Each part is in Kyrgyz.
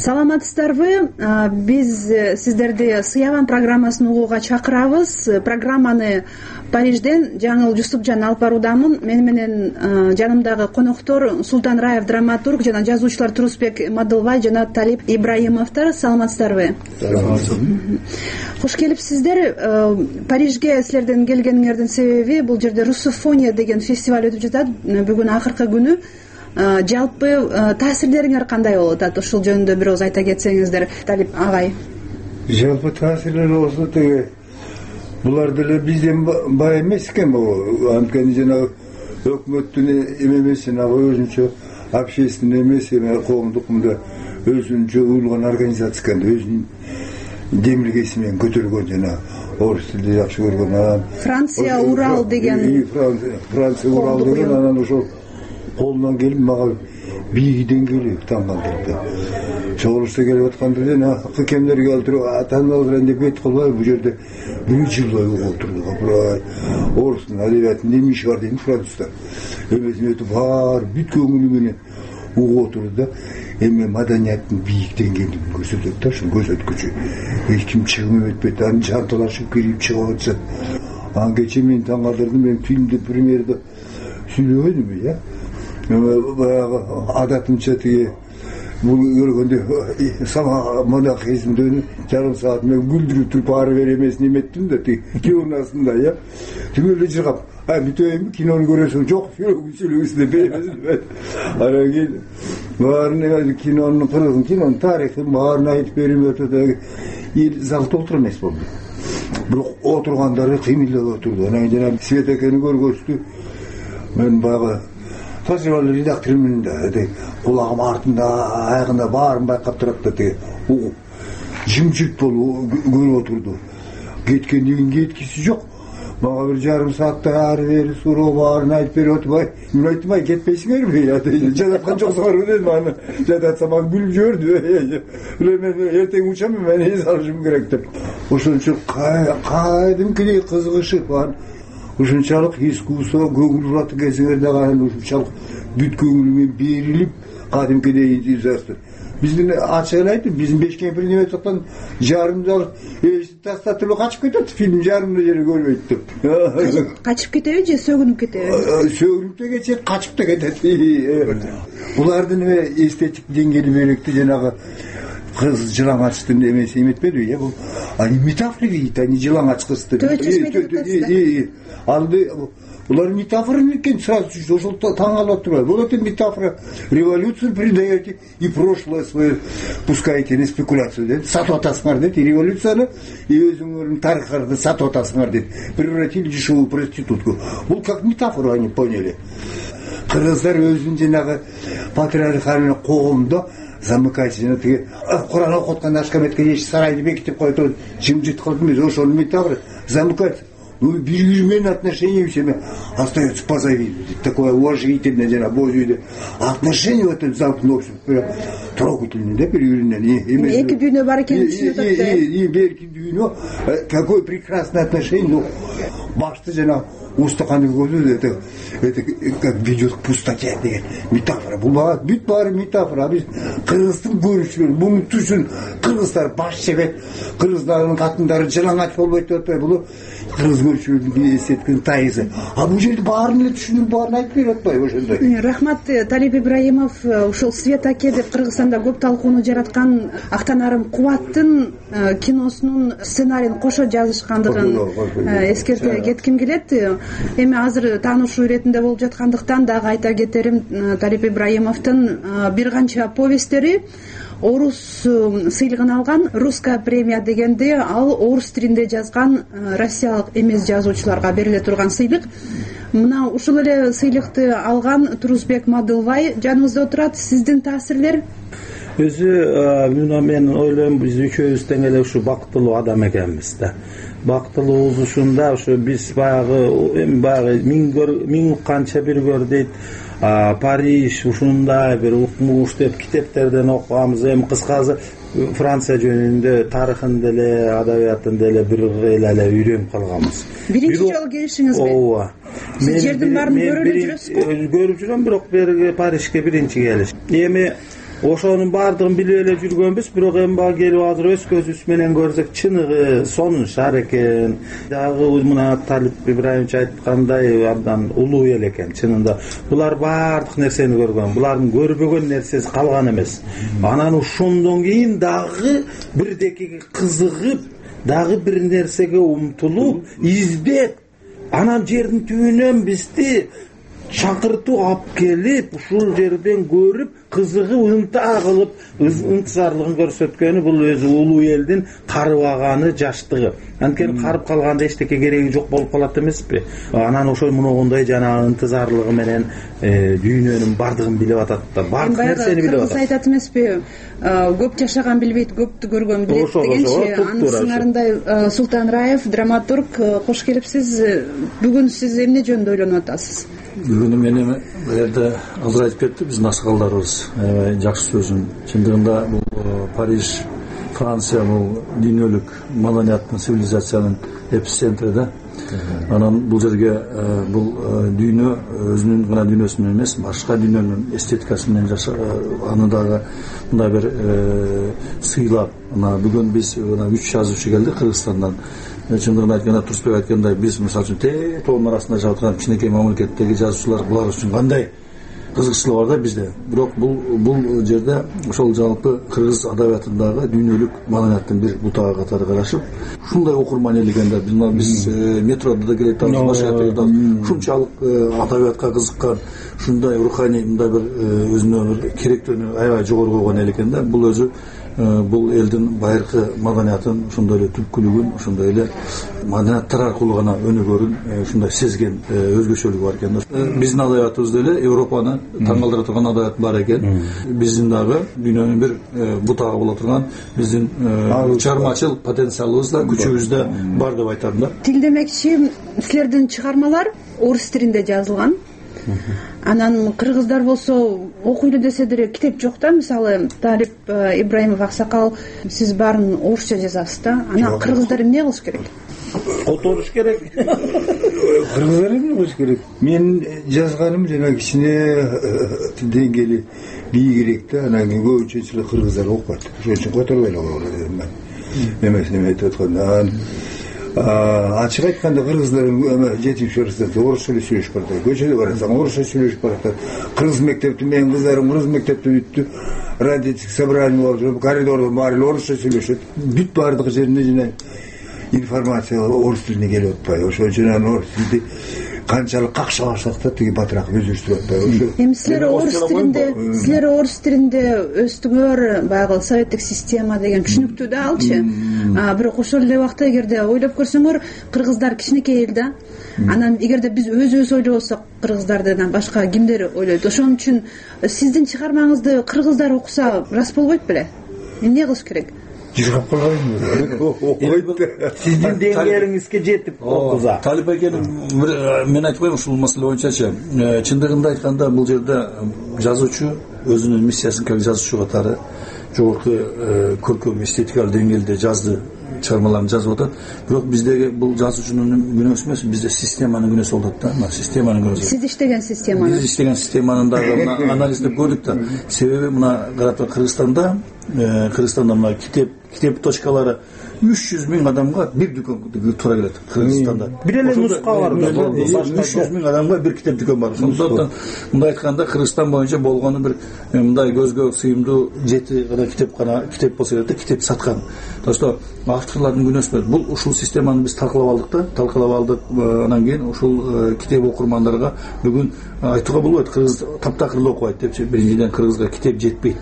Саламатсыздарбы? Биз сиздерди Сыяван программасын угууга чакырабыз. Программаны Парижден Жаңыл Жусупжан алып баруудамын. Мен менен жанымдагы коноктор Султан Раев драматург жана жазуучулар Турусбек Мадылбай жана Талип Ибраимовдор. Саламатсыздарбы? Кош келипсиздер. Парижге силердин келгениңердин себеби бул жерде Русофония деген фестиваль өтүп жатат. Бүгүн акыркы күнү. Жалпы таасирлериңер кандай болуп атат? Ушул жөнүндө бир ооз айта кетсеңиздер, Талип агай. Жалпы таасирлер болсо теге булар деле бизден бай эмес экен бул. Анткени жанагы өкмөттүн эмес, жанагы өзүнчө общественный эмес, коомдук мында өзүнчө уюлган организация экен, өзүнүн демилгеси менен көтөргөн жана орус тилди жакшы көргөн. Анан Франция Урал деген Франция Урал деген анан ошол колунан келип мага бийик деңгээлүү таң калтырды. Чогулушта келип атканда деле акы кемдерге алтырып атанбалар деп бет кылбай бул жерде бир жылдай отурду. Орустун адебиятында эмне иши бар дейм француздар. Эмесин өтүп бар бүт көңүлү менен угуп отурду да эми маданияттын бийик деңгээлин көрсөтөт да, ушун көрсөткүчү. Эч ким чыгым өтпөйт, анын жанталашып кирип чыгып атышат. Анан кечээ мен таң калтырдым, мен фильмде премьерде сүйлөгөнмүн, баягы адатымча тиги бул көргөндө сама монахизмден жарым саат мен күлдүрүп туруп ары бери эмесин эметтим да тиги кеунасында, түгөлү жыргап, бүтөйүнбү кинону көрөсүң, жок, сүйлөгүсүн деп беребиз. Анан кийин баарын кинонун кыргызын, кинонун тарыхын баарын айтып берип өтөт. Эл зал толтура эмес болду. Бирок отургандары кыймылдап отурду. Анан жана Свет экени көргөзүштү. Мен баягы фестиваль редакторумун да, кулагым артында, аягында баарын байкап турат да, жымжырт болуп көрүп отурду. Кеткенден кийин кеткиси жок. Мага бир жарым сааттай ары бери суроо баарын айтып берип отурбай, мен айттым, кетпейсиңерби? Жататкан жоксуңарбы дедим, аны жататсам аны күлүп жиберди. Мен эртең учам, мен эс алышым керек деп. Ошончо кадимкидей кызыгышып, ушунчалык искусство көңүл бурат кезиңерде ушунчалык бүт көңүлүмөн берилип кадимкидей изастыр. Биздин ачыгын айтып, биздин Бешкемпирдин өтөткөн жарым жыл тастатып качып кетет, фильм жарымда жерге көрбөйт деп. Качып кетеби же сөгүнүп кетеби? Сөгүнүп да кетет, качып да кетет. Булардын эстетик деңгээли беректи, жанагы кыз жылаңачтын эмеси эметпеди, бул метафора дейт, ани жылаңач кызды. Алды булар метафора экен, сразу ошол таң калып турат. Бул эте метафора, революцию предаете и прошлое свое пускаете на спекуляцию, дейт. Сатып атасыңар дейт, революцияны и өзүңөрдүн тарыхыңарды сатып атасыңар дейт. Превратили дешевую проститутку. Бул как метафора они поняли. Кыргыздар өзүнүн жанагы патриархальный коомдо замыкать, тиги Куран окуп атканда Ашкаметке еш сарайды бекитип коюп, жымжырт кылып эмес, ошол метафора замыкать. Биргизген отношения всеми остается позади. Такое уважительное, божье отношение в этом замкнувшем, трогательное, да, переверненное. Эки дүйнө бар экен эки дүйнө, какое прекрасное отношение, но башты жана устаканы көзү, это как ведет к пустоте деген метафора. Бул бүт баары метафора. Биз кыргыздын көрүшүн, мунун түсүн кыргыздар баш себет, кыргыздардын катындары жылаңач болбойт деп атпайбы, бул кыргыз көрүшүнүн эстеткин тайызы. Бул жерде баарын эле түшүнүп, баарын айтып берип атпайбы ошондой. Рахмат, Талип Ибраимов. Ушул Свет аке деп Кыргызстанда көп талкууну жараткан Актанарым Кубаттын киносунун сценарийин кошо жазышкандыгын эскерте кетким келет. Эми азыр таанышуу иретинде болуп жаткандыктан дагы айта кетерим, Талип Ибраимовдун бир канча повесттери орус сыйлыгын алган. Русская премия дегенде ал орус тилинде жазган россиялык эмес жазуучуларга бериле турган сыйлык. Мына ушул эле сыйлыкты алган Турусбек Мадылбай жаныбызда отурат. Сиздин таасирлер? Өзү мен ойлойм, биз үчөөбүз тең эле ушу бактылуу адам экенбиз да. Бактылуубуз ушунда, ушу биз баягы миң канча бир көр дейт. Париж ушундай бир укмуш деп китептерден окуганбыз. Эми кыскасы Франция жөнүндө тарыхын деле, адабиятын деле бир эле үйрөнүп калганбыз. Биринчи жолу келишиңизби? Ооба. Сиз жердин баарын көрүп жүрөсүзбү? Көрүп жүрөм, бирок Парижге биринчи келиш. Эми ошонун баардыгын билип эле жүргөнбүз, бирок эми бага келип азыр өз көзүбүз менен көрсөк чыныгы сонун шаар экен. Дагы мына Талип Ибраимович айткандай абдан улуу эл экен чынында. Булар баардык нерсени көргөн, булардын көрбөгөн нерсеси калган эмес. Анан ошондон кийин дагы бирдекеге кызыгып, дагы бир нерсеге умтулуп, издеп, анан жердин түбүнөн бизди чакыртып алып келип, ушул жерден көрүп, кызыгып, ынта кылып, ынтызарлыгын көрсөткөнү бул өзү улуу элдин карыбаганы, жаштыгы. Анткени карып калганда эчтеке кереги жок болуп калат эмеспи? Анан ошол моногондой жанагы ынтызарлыгы менен дүйнөнүн бардыгын билип атат да, бардык нерсени билип атат. Кыргыз айтат эмеспи? Көп жашаган билбейт, көптү көргөн билет дегенчи. Анын сыңарындай Султан Раев, драматург, кош келипсиз. Бүгүн сиз эмне жөнүндө ойлонуп атасыз? Бүгүн мен бул жерде азыр айтып кетти, биздин аксакалдарыбыз жакшы сөзүн. Чындыгында бул Париж, Франция бул дүйнөлүк маданияттын, цивилизациянын эпицентри да. Анан бул жерге бул дүйнө өзүнүн гана дүйнөсү менен эмес, башка дүйнөнүн эстетикасы менен аны дагы мындай бир сыйлап, бүгүн биз 3 жазуучу келди Кыргызстандан. Чындыгын айтканда, Турсбек айткандай, биз мисалы үчүн тоонун арасында жашап аткан кичинекей мамлекеттеги жазуучулар булар үчүн кандай кызыкчылык бар да бизде. Бирок бул жерде ошол жалпы кыргыз адабиятындагы дүйнөлүк маданияттын бир бутагы катары карашып, ушундай окурман эл экен да. Биз метрода да келет, ушунчалык адабиятка кызыккан, ушундай руханий мындай бир өзүнө бир керектөөнү аябай жогору койгон эл экен да. Бул өзү бул элдин байыркы маданиятын, ошондой эле түпкүлүгүн, ошондой эле маданияттар аркылуу гана өнүгөрүн ушундай сезген өзгөчөлүгү бар экен да. Биздин адабиятыбызда эле Европаны таң калтыра турган адабият бар экен. Биздин дагы дүйнөнүн бир бутагы боло турган биздин чыгармачыл потенциалыбыз да, күчүбүз да бар деп айтам да. Тил демекчи, силердин чыгармалар орус тилинде жазылган. Анан кыргыздар болсо окуйлу десе деле китеп жок да. Мисалы Талип Ибраимов аксакал, сиз баарын орусча жазасыз да. Анан кыргыздар эмне кылыш керек? Которуш керек. Кыргыздар эмне кылыш керек? Мен жазганым жана кичине деңгээли бийигирээк да. Анан кийин көбүнчө кыргыздар окуп атат. Ошон үчүн которбой эле койгула дедим мен. Эмесине айтып атканда, ачык айтканда кыргыздар жетимиш арасында орусча сүйлөшүп баратат. Көчөдө барасаң орусча сүйлөшүп баратат. Кыргыз мектепти, менин кыздарым кыргыз мектепти бүттү. Родительский собрание болуп жүрүп, коридордо баары орусча сүйлөшөт. Бүт баардык жеринде жана информация орус тилине келип атпайбы. Ошон үчүн орус тилди канчалык какшабасак да тиги батыраак өзүрүштүрүп атпайбы. Эми силер орус тилинде өстүңөр, баягы советтик система деген түшүнүктүү да алчы. Бирок ошол эле убакта эгерде ойлоп көрсөңөр, кыргыздар кичинекей эл да. Анан эгерде биз өзүбүз ойлобосок, кыргыздардын башка кимдер ойлойт? Ошон үчүн сиздин чыгармаңызды кыргыздар окуса рас болбойт беле? Эмне кылыш керек? Жыргап калган. Сиздин деңгээлиңизге жетип окуза. Талип экенин мен айтып коеюн ушул маселе боюнчачы. Чындыгында айтканда бул жерде жазуучу өзүнүн миссиясын как жазуучу катары жогорку көркөм эстетикалык деңгээлде жазды, чыгармаларын жазып атат. Бирок биздеги бул жазуучунун күнөөсү эмес, бизде системанын күнөөсү болот да. Системанын күнөөсү. Сиз иштеген системаны. Биз иштеген системанын дагы анализдеп көрдүк да. Себеби мына карап Кыргызстанда мына китеп точкалары 300 миң адамга бир дүкөн туура келет Кыргызстанда. Бир эле нуска бар. 300 миң адамга бир китеп дүкөн бар. Ошондуктан мындай айтканда Кыргызстан боюнча болгону бир мындай көзгө сыйымдуу 7 гана китеп болсо керек да, китеп саткан. То что авторлордун күнөөсү бул ушул системаны биз талкалап алдык. Анан кийин ушул китеп окурмандарга бүгүн айтууга болбойт, кыргыз таптакыр окубайт депчи. Биринчиден кыргызга китеп жетпейт.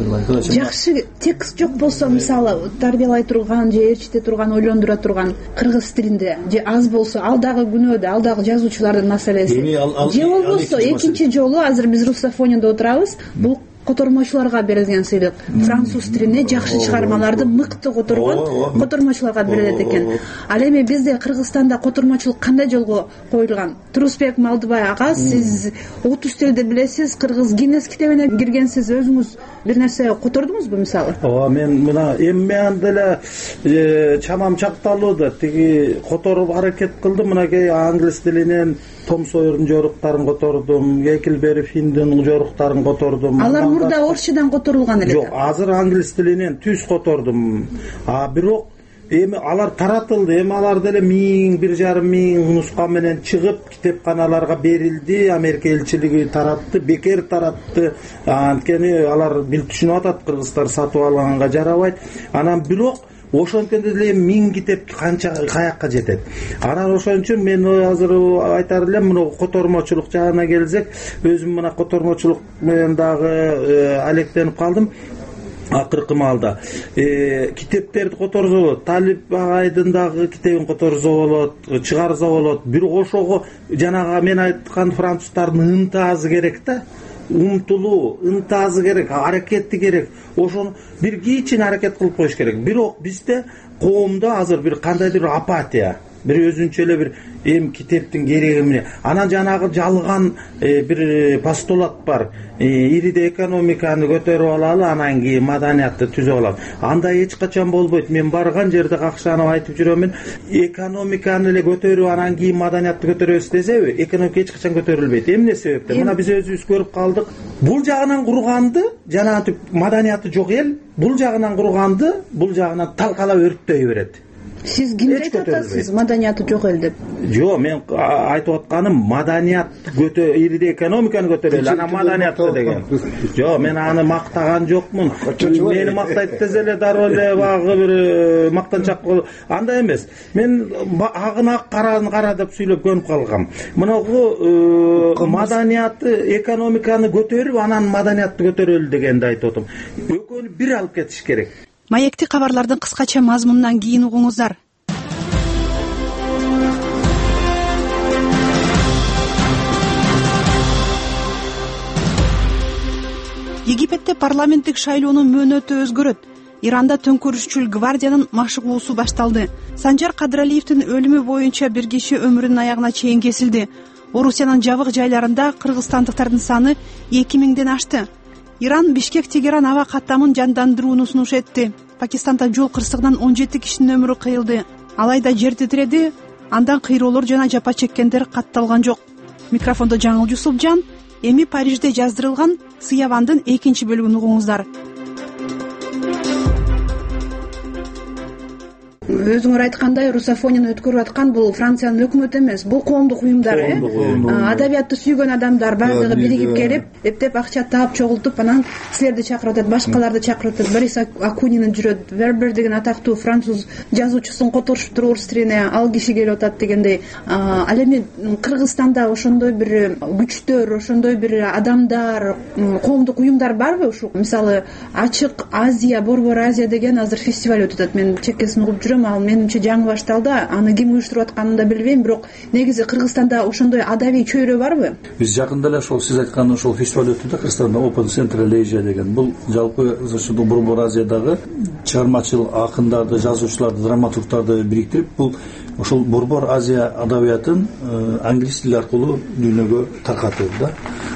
Жакшы текст жок болсо, мисалы тарбиялай турган же ээрчите турган, ойлондура турган кыргыз тилинде же аз болсо, ал дагы күнөө да, ал дагы жазуучулардын маселеси. Же болбосо экинчи жолу азыр биз русофонияда отурабыз. Бул котормочуларга берилген сыйлык. Француз тилине жакшы чыгармаларды мыкты которгон котормочуларга берилет экен. Ал эми бизде Кыргызстанда котормочулук кандай жолго коюлган? Турсбек Малдыбай ага, сиз 30 тилди билесиз, кыргыз Гиннес китебине киргенсиз, өзүңүз бир нерсе котордуңузбу мисалы? Ооба, мен мына эми анда эле чамам чакталуу да, тиги которуп аракет кылдым. Мынакей англис тилинен Том Сойердун жоруктарын котордум, Гекельбери Финдин жоруктарын котордум. Алар мурда орусчадан которулган эле. Жок, азыр англис тилинен түз котордум. Бирок эми алар таратылды. Эми алар деле 1,5 нуска менен чыгып китепканаларга берилди. Америка элчилиги таратты, бекер таратты. Анткени алар бил түшүнүп атат, кыргыздар сатып алганга жарабайт. Анан бирок ошонткенде деле 1000 китеп канча каякка жетет. Анан ошон үчүн мен азыр айтар элем, мына котормочулук жагына келсек, өзүм мына котормочулук менен дагы алектенип калдым. Акыркы маалда китептерди которсо болот, Талип агайдын дагы китебин которсо болот, чыгарса болот. Бирок ошого жанагы мен айткан француздардын ынтаасы керек да. Умтулуу, ынтаасы керек, аракети керек. Ошону бир кийин аракет кылып коюш керек. Бирок бизде коомдо азыр бир кандайдыр апатия, бир өзүнчө эле бир китептин кереги эмне. Анан жанагы жалган бир постулат бар. Ириде экономиканы көтөрүп алалы, анан кийин маданиятты түзөп алалы. Андай эч качан болбойт. Мен барган жерде какшанып айтып жүрөмүн. Экономиканы эле көтөрүп, анан кийин маданиятты көтөрөбүз десеби, экономика эч качан көтөрүлбөйт. Эмне себептен? Мына биз өзүбүз көрүп калдык. Бул жагынан курганды, жанагы маданияты жок эл, бул жагынан курганды, бул жагынан талкалап өрттөй берет. Сиз кимди айтып атасыз, маданияты жок эл деп? Жок, мен айтып атканым маданият ириде экономиканы көтөрөлү, анан маданиятты деген. Жок, мен аны мактаган жокмун. Мени мактайт десе эле дароо эле багы бир мактанчак андай эмес. Мен агына кара деп сүйлөп көнүп калгам. Мынагу маданияты экономиканы көтөрүп, анан маданиятты көтөрөлү дегенди айтып атам. Экөөнү бир алып кетиш керек. Маекти кабарлардын кыскача мазмунунан кийин угуңуздар. Египетте парламенттик шайлоонун мөөнөтү өзгөрөт. Иранда төңкөрүшчүл гвардиянын машыгуусу башталды. Санжар Кадыралиевдин өлүмү боюнча бир киши өмүрүнүн аягына чейин кесилди. Орусиянын жабык жайларында кыргызстандыктардын саны 2000ден ашты. Иран Бишкек-Тегеран аба каттамын жандандырууну сунуш этти. Пакистанда жол кырсыгынан 17 кишинин өмүрү кыйылды. Алайда жер титиреди, андан кыйроолор жана жапа чеккендер катталган жок. Микрофондо Жаңыл Жусупжан, эми Парижде жаздырылган Сыябандын 2 бөлүгүн угуңуздар. Өзүңөр айткандай, русофонияны өткөрүп аткан бул Франциянын өкмөтү эмес, бул коомдук уюмдар, адабиятты сүйгөн адамдар бардыгы биригип келип, эптеп акча таап чогултуп, анан силерди чакырып атат, башкаларды чакырып атат. Борис Акунин жүрөт, Вербер деген атактуу француз жазуучусун которушуптур орус тилине, ал киши келип атат дегендей. Ал эми Кыргызстанда ошондой бир күчтөр, ошондой бир адамдар, коомдук уюмдар барбы? Ушу мисалы Ачык Азия, Борбор Азия деген азыр фестиваль өтүп атат. Мен чеккесин угуп жүрөм, ал менимче жаңы башталды. Аны ким уюштуруп атканын да билбейм, бирок негизи Кыргызстанда ошондой адабий чөйрө барбы? Биз жакында эле ошол сиз айткан ошол фестиваль өттү да, Кыргызстанда Open Central Asia деген. Бул жалпы ошол Борбор Азиядагы чыгармачыл акындарды, жазуучуларды, драматургдарды бириктирип, бул ошол Борбор Азия адабиятын англис тили аркылуу дүйнөгө таркатуу да.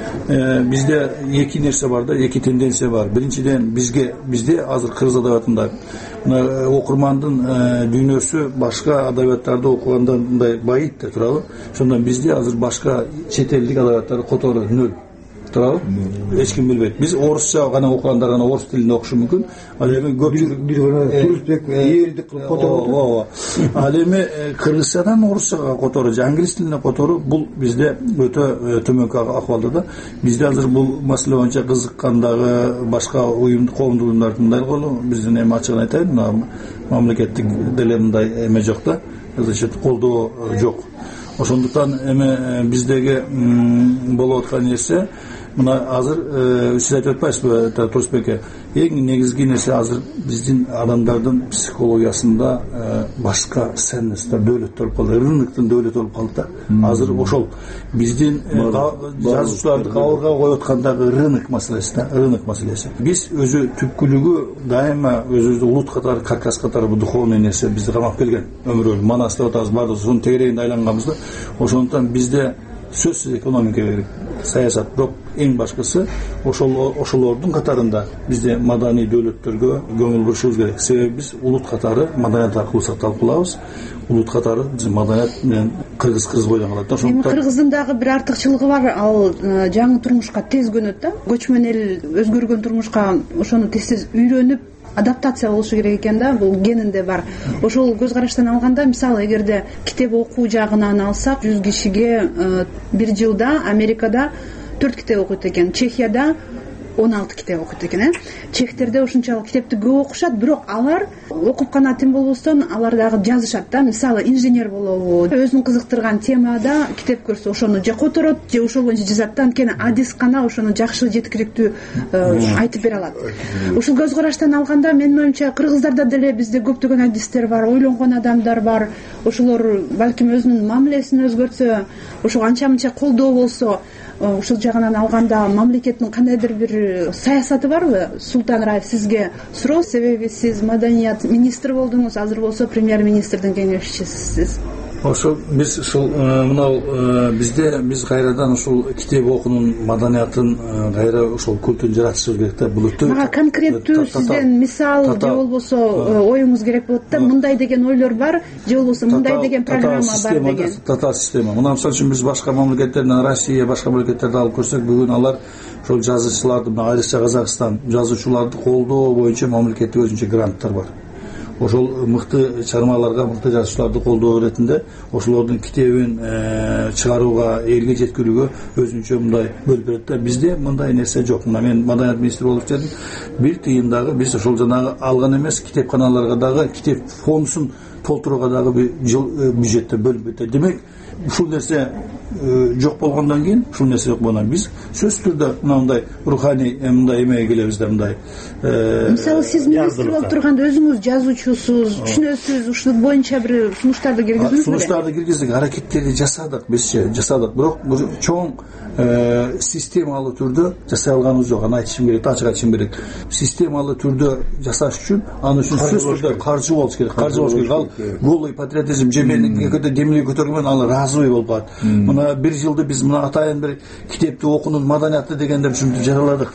Бизде эки нерсе бар да, эки тенденция бар. Биринчиден бизде азыр кыргыз адабиятында окурмандын дүйнөсү башка адабияттарды окугандан мындай байыйт да турабы. Ошондон бизде азыр башка чет элдик адабияттарды котору нөл. Турабы? Эч ким билбейт. Биз орусча гана окугандар гана орус тилинде окушу мүмкүн. Ал эми көпчүлүк туристтик элдик которуу. Ал эми кыргызчадан орусчага которуу, англис тилине которуу бул бизде өтө төмөнкү акыбалда да. Бизде азыр бул маселе боюнча кызыккандагы башка коомдук уюмдардын мындай колу, биздин эми ачыгын айтайын, мамлекеттик деле мындай эме жок да. Азыр колдоо жок. Ошондуктан эми биздеги болуп аткан нерсе мына азыр сиз айтып атпайсызбы, Турсбеке, эң негизги нерсе азыр биздин адамдардын психологиясында башка ценностьтер, дөөлөттөр болуп калды, рыноктун дөөлөтү болуп калды да. Азыр ошол биздин жазуучуларды кабырга коюп аткандагы рынок маселеси да, рынок маселеси. Биз өзү түпкүлүгү дайыма өзүбүздү улут катары, каркас катары бул духовный нерсе бизди камап келген. Өмүр бою манас деп атабыз, бардыгы сонун тегерегинде айланганбыз да. Ошондуктан бизде сөзсүз экономика керек, саясат. Бирок эң башкысы ошолордун катарында бизде маданий дөөлөттөргө көңүл бурушубуз керек. Себеби биз улут катары маданият аркылуу сакталып калабыз. Улут катары биздин маданият менен кыргыз бойдон калат. Эми кыргыздын дагы бир артыкчылыгы бар, ал жаңы турмушка тез көнөт да. Көчмөн эл өзгөргөн турмушка ошону тез үйрөнүп адаптация болушу керек экен да, бул генинде бар. Ошол көз караштан алганда, мисалы, эгерде китеп окуу жагынан алсак, 100 кишиге бир жылда Америкада 4 китеп окуйт экен, Чехияда 16 китеп окуйт экен. Чехтерде ушунчалык китепти көп окушат, бирок алар окуп гана тем болбостон алар дагы жазышат да. Мисалы, инженер болобу, өзүн кызыктырган темада китеп көрсө ошону же которот, же ошол боюнча жазат да. Анткени адис гана ошону жакшы жеткиликтүү айтып бере алат. Ушул көз караштан алганда, менин оюмча, кыргыздарда деле бизде көптөгөн адистер бар, ойлонгон адамдар бар. Ошолор балким өзүнүн мамилесин өзгөртсө, ошого анча-мынча колдоо болсо, ушул жагынан алганда мамлекеттин кандайдыр бир саясаты барбы? Султан Раев, сизге суроо, себеби сиз маданият министри болдуңуз, азыр болсо премьер-министрдин кеңешчисисиз. Ошол биз ушул мынау бизде биз кайрадан ушул китеп окуунун маданиятын кайра ошол культун жаратышыбыз керек да. Бул мага конкреттүү сизден мисал же болбосо оюңуз керек болот да. Мындай деген ойлор бар, же болбосо мындай деген программа бар деген. Татаал система. Мына мисалы үчүн биз башка мамлекеттерден, Россия, башка мамлекеттерди алып көрсөк, бүгүн алар ошол жазуучуларды, айрыкча Казакстан жазуучуларды колдоо боюнча мамлекеттик өзүнчө гранттар бар. Ошол мыкты чармаларга, мыкты жазуучуларды колдоо иретинде ошолордун китебин чыгарууга, элге жеткирүүгө өзүнчө мындай бөлүп берет да. Бизде мындай нерсе жок. Мына мен маданият министри болуп жүрдүм. Бир тыйын дагы биз ошол жанагы алган эмес, китепканаларга дагы китеп фондусун толтурууга дагы бир бюджеттен бөлүнбөйт. Демек, ушул нерсе жок болгондон кийин, ушул нерсе жок болгондон биз сөзсүз түрдө мындай руханий мындай эмеге келебиз да, мындай. Мисалы, сиз министр болуп турганда өзүңүз жазуучусуз, түшүнөсүз, ушул боюнча бир сунуштарды киргиздиңизби? Сунуштарды киргиздик, аракеттерди жасадык, бизче жасадык. Бирок чоң системалуу түрдө жасай алганыбыз жок. Аны айтышым керек, ачык айтышым керек. Системалуу түрдө жасаш үчүн аны үчүн сөзсүз түрдө каржы болуш керек. Каржы болуш керек. Ал голый патриотизм же менин экөөдө демилге көтөргөн ал разовый болуп калат. Мына бир жылда биз мына атайын бир китепти окуунун маданияты дегенде ушинтип жараладык.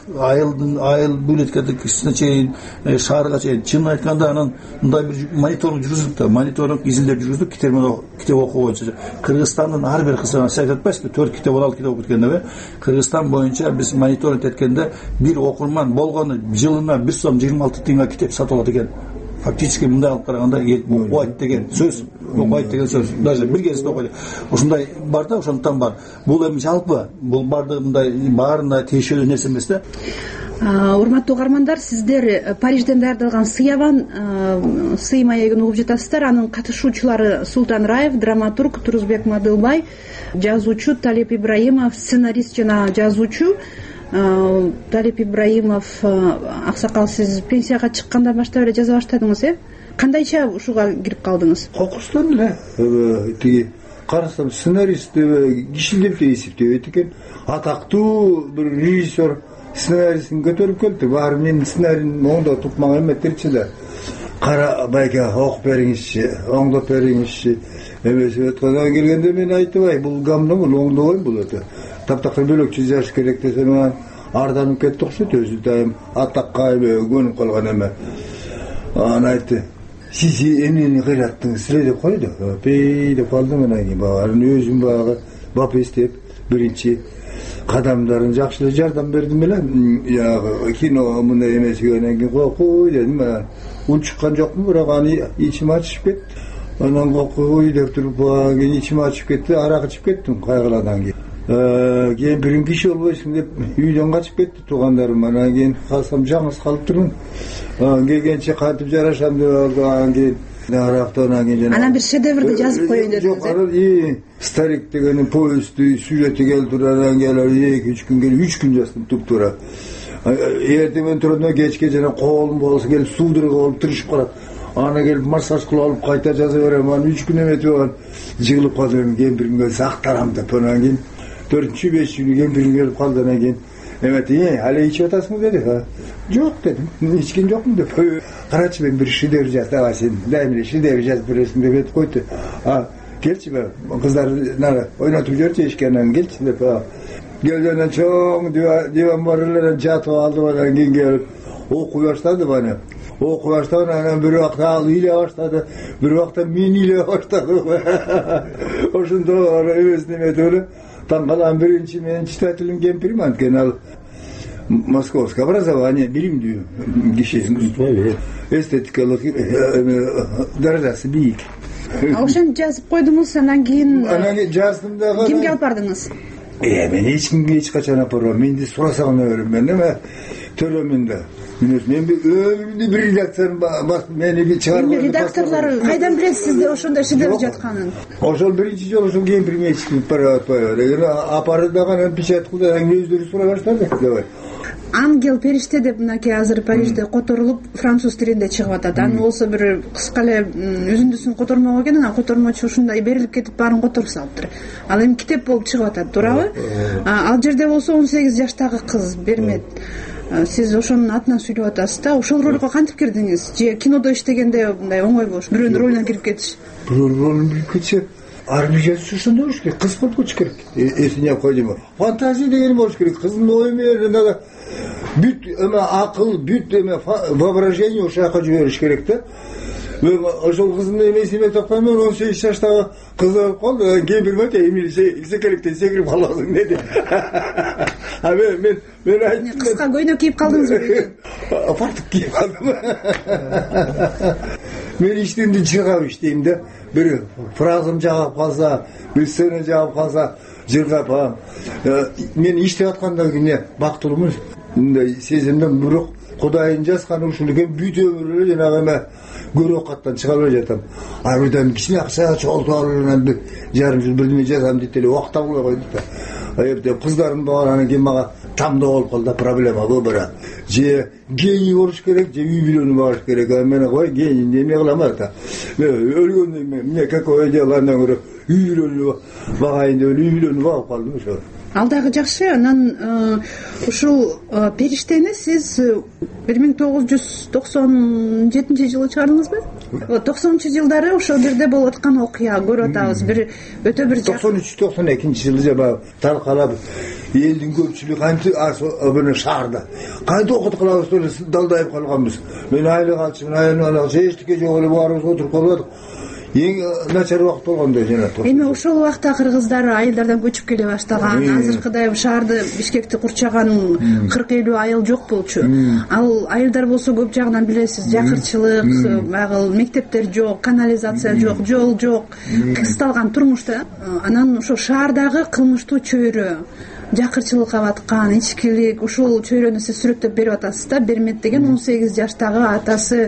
Айыл бюллетке чейин, шаарга чейин. Чынын айтканда анан мындай бир мониторинг жүргүздүк да, мониторинг изилдеп жүргүздүк китеп окуу боюнча. Кыргызстандын ар бир кызына сиз айтпайсызбы, 4 китеп 16 китеп окуп кеткенде, Кыргызстан боюнча биз мониторинг эткенде бир окурман болгону жылына 1 сом 26 тыйынга китеп сатып алат экен. Фактически мындай алып караганда окуйт деген сөз, окуйт деген сөз. Даже бир кезде окуйт. Ушундай бар да, ошондон бар. Бул эми жалпы, бул барды мындай баарына тиешелүү нерсе эмес да. Урматтуу угармандар, сиздер Парижден даярдалган сый маегин угуп жатасыздар. Анын катышуучулары Султан Раев, драматург, Турузбек Мадылбай, жазуучу Талеп Ибраимов, сценарист жана жазуучу. Талеп Ибраимов, аксакал, сиз пенсияга чыккандан баштап эле жаза баштадыңыз, Кандайча ушуга кирип калдыңыз? Кокустан эле. Тиги карасам сценарист киши деп эсептебейт экен. Атактуу бир режиссер сценарийсин көтөрүп келди. Баары менин сценарийим оңдоп тукмак эметтерчи да. Кара байке окуп бериңизчи, оңдоп бериңизчи. Эмесе өткөндөн келгенде мен айтыбай, бул гамда бул оңдобойм, бул өтө. Таптакыр бөлөкчү жазыш керек десем, арданып кетти окшойт, өзү дайым атакка көнүп калган эме. Аны айтты. Сиз эмнени кыйраттыңыз эле деп койду. Пей деп калдым, анан кийин баарын өзүм багы бапестеп биринчи кадамдарын жакшы жардам бердим эле. Кино мындай эмес дегенден кийин кой дедим. Ул чыккан жокмун, бирок аны ичим ачышып кетти. Анан кой деп туруп кийин ичим ачышып кетти, арак ичип кеттим кайгыладан кийин. Кийин киши болбойсуң деп үйдөн качып кетти туугандарым. Анан кийин калсам жаңыз калып турмун. Келгенче кантип жарашам деп анан кийин арактан кийин анан бир шедеврди жазып коеюн дедиңиз. Жок, анан Старик деген повести сюжети келди, анан келип 2-3 күн келип 3 күн жаздым туп-тура. Эртемен турганда кечке жана колум болсо келип судорога болуп турушуп калат. Аны келип массаж кылып алып кайта жаза берем. Анан 3 күн эметип алган жыгылып калдым. Кемпирим сактарам деп. Анан кийин 4-5 күн кемпирим келип калды. Анан кийин эмети, али ичип атасың деди. Жок дедим. Ичкен жокмун деп. Карачы, мен бир шедевр жаздым, сен дайым эле шедевр жазып бересиң деп айтып койду. келчи кыздар нары ойнотуп жүрчү эшикенен келчи деп келгенден чоң диван бар эле жатып алды. Анан кийин келип окуй баштады баны. Окуй баштады, анан бир убакта ал ыйлай баштады, бир убакта мен ыйлай баштадым. Ошондо эбесин эметип эле таң калган. Биринчи мен читательный кемпирим, анткени ал московское образование, билимдүү киши, эстетикалык даражасы бийик. Ошентип жазып койдуңуз, анан кийин жаздым дагы. Кимге алып бардыңыз? Мен эч кимге эч качан апарбам. Менди сурасаң берем. Мен эме төлөмүн да. Мен өмүрүмдө бир редакцияны басып мени чыгарып. Редакторлор кайдан билет сизде ошондой шедевр жатканын? Ошол биринчи жолу ошол кемпирим эчкинип бара атпайбы. Апарды дагы печать кылды, өздөрү сурай баштады. Ангел, периште деп мынакей азыр Парижде которулуп француз тилинде чыгып атат. Анын болсо бир кыска эле үзүндүсүн котормок экен, анан котормочу ушундай берилип кетип баарын которуп салыптыр. Ал эми китеп болуп чыгып атат, туурабы? Ал жерде болсо 18 жаштагы кыз Бермет. Сиз ошонун атынан сүйлөп атасыз да. Ошол ролго кантип кирдиңиз? Же кинодо иштегенде мындай оңойбу бирөөнүн ролуна кирип кетиш? Ролун кирип кетсе, ар бир жазуучу ошондой болуш керек. Кыз болуш керек. Эсине койдум. Фантазия деген болуш керек. Кыздын ою менен бүт эме акыл, бүт эме воображение ошол жака жибериш керек да. Ошол кыздын эмесине токтоймун, 18 жаштагы кыз болуп калды. Кемпир мөтө эмне секелектен секирип каласың деди. Мен айттым. Кыска көйнөк кийип калдыңызбы? Фартук кийип калдым. Мен иштемди жыргап иштейм да. Бир фразам жагып калса, бир сцена жагып калса, жыргап. Мен иштеп атканда кийин бактылуумун. Мындай сезимден бирок Кудайдын жазганы ушул экен, бүт өмүрү жанагы эме көрөк каттан чыга албай жатам. Арбирден кичине акча чогултуп алып, жарым жыл бирдеме жазам дейт эле, убакыт табылбай койду да. Эптеп кыздарым бар, анан кийин мага тамда болуп калды, проблема бу бирок. Же гений болуш керек, же үй бүлөнү багыш керек. Мен кой гений эме кылам да. Өлгөндөн мне какое дело, андан көрө үй бүлөнү багайын деп үй бүлөнү багып калдым ошо. Ал дагы жакшы. Анан ушул периштени сиз 1997-жылы чыгардыңызбы? 90-жылдары ошол жерде болуп аткан окуя көрүп атабыз. Бир өтө бир 93-92-жылы жаба таркалап элдин көпчүлүгү кантип бир шаарда кантип окут кылабыз деп далдайып калганбыз. Мен айлык алчумун, айылым эчтеке жок эле баарыбыз отуруп калдык. Эң начар убакыт болгондой жана. Эми ошол убакта кыргыздар айылдардан көчүп келе баштаган. Азыркыдай шаарды Бишкекти курчаган 40-50 айыл жок болчу. Ал айылдар болсо көп жагынан билесиз, жакырчылык, багыл мектептер жок, канализация жок, жол жок, кысталган турмушта. Анан ошо шаардагы кылмыштуу чөйрө, жакырчылыкка баткан, ичкилик, ушул чөйрөнү сиз сүрөттөп берип атасыз да. Бермет деген 18 жаштагы атасы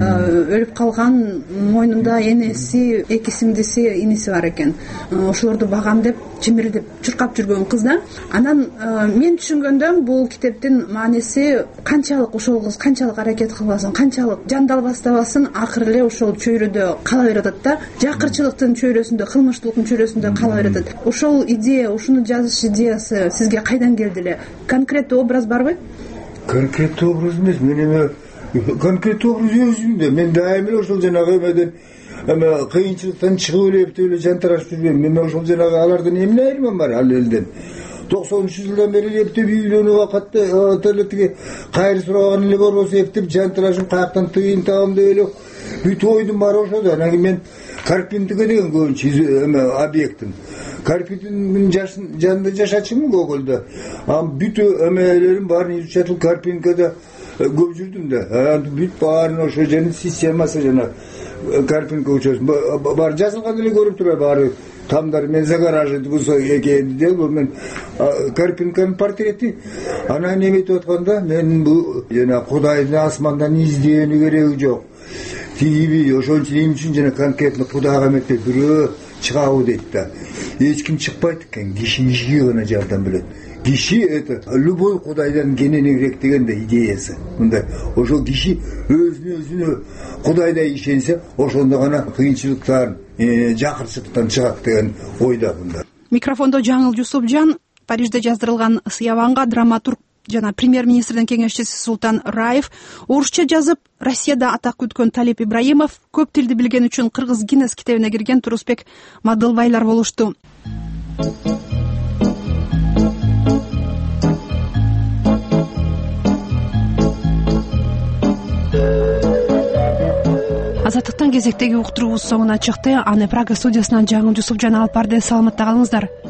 өлүп калган, мойнунда энеси, эки сиңдиси, иниси бар экен. Ошолорду багам деп чимирдип чуркап жүргөн кыз да. Анан мен түшүнгөндө бул китептин мааниси канчалык ошол кыз канчалык аракет кылбасын, канчалык жандалбастабасын, акыры эле ошол чөйрөдө кала берет да. Жакырчылыктын чөйрөсүндө, кылмыштуулуктун чөйрөсүндө кала берет. Ошол идея, ушуну жазыш идеясы сизге кайдан келди эле? Конкреттүү образ барбы? Конкреттүү образ эмес, мен эме конкреттүү образ өзүмдө. Мен дайыма эле ошол жанагы эмеден кыйынчылыктан чыгып эле эптеп эле жантырашып жүргөн. Мен ошол жанагы алардын эмне айырмам бар ал элден. 90-жылдан бери эптеп үйлөнүп убакытта тиги кайыр сураган эле болбосо эптеп жантырашып каяктан тыйын табам деп эле бүт ойдум баары ошодо. Анан кийин мен Карпинтиге деген көбүнчө эме объектим. Карпинтиктин жанында жашачумун Гогольдо. Бүт эмелерим баарын изучатып Карпинкада көп жүрдүм да. Бүт баарын ошо жердин системасы жана Карпинка учебы бар жазылган эле көрүп турат баары. Тамдар мен загаражы бусо экени деп мен Карпинканын портрети. Анан эметип атканда мен бул жана Кудайды асмандан издөөнү кереги жок. Тиби ошончо эмне үчүн жана конкретно Кудайга эметтеп бирөө чыгабы дейт да. Эч ким чыкпайт экен, киши гана жардам берет. Киши это любой Кудайдан кененирээк деген да идеясы. Мындай ошол киши өзүнө Кудайдай ишенсе, ошондо гана кыйынчылыктан, жакырчылыктан чыгат деген ойдомун да. Микрофондо Жаңыл Жусупжан, Парижде жаздырылган Сыябанга драматург жана премьер-министрдин кеңешчиси Султан Раев, орусча жазып Россияда атак күткөн Талип Ибраимов, көп тилди билгени үчүн Кыргыз Гиннес китебине кирген Турусбек Мадылбайлар болушту. Азаттыктан кезектеги уктуруубуз соңуна чыкты. Аны Прага студиясынан Жаңыл Жусуп жана Алпарды саламатта калыңыздар.